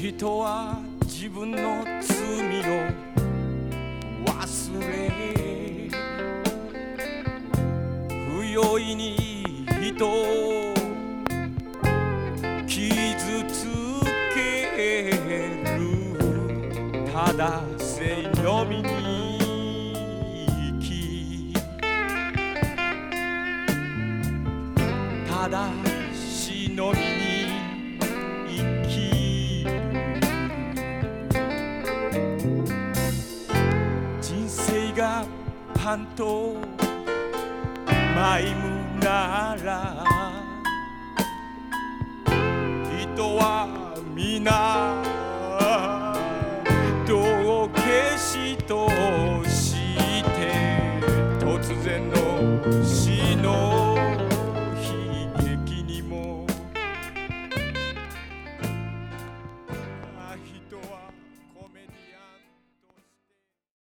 人は自分の罪を忘れ、不用意に人を傷つける。ただ正のみに生き、ただしのみに生きる。人生がパンと迷むなら、人は皆度を消しと